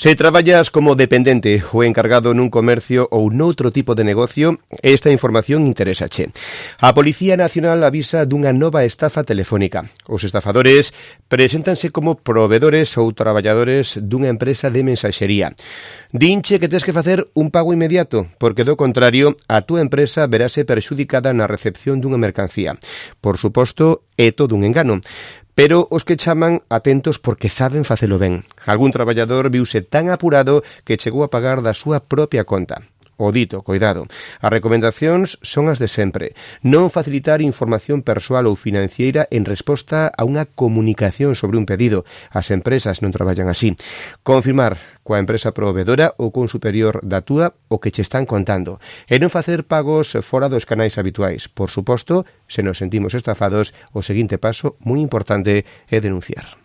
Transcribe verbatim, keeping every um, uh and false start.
Se traballas como dependente ou encargado nun comercio ou noutro tipo de negocio, esta información interésache. A Policía Nacional avisa dunha nova estafa telefónica. Os estafadores preséntanse como provedores ou traballadores dunha empresa de mensaxería. Dinche que tes que facer un pago inmediato, porque do contrario, a túa empresa verase perxudicada na recepción dunha mercancía. Por suposto, é todo un engano. Pero os que chaman atentos porque saben facelo ben. Algún traballador viuse tan apurado que chegou a pagar da súa propia conta. O dito, coidado. As recomendacións son as de sempre. Non facilitar información persoal ou financiera en resposta a unha comunicación sobre un pedido. As empresas non traballan así. Confirmar coa empresa provedora ou con superior da túa o que che están contando. E non facer pagos fora dos canais habituais. Por suposto, se nos sentimos estafados, o seguinte paso moi importante é denunciar.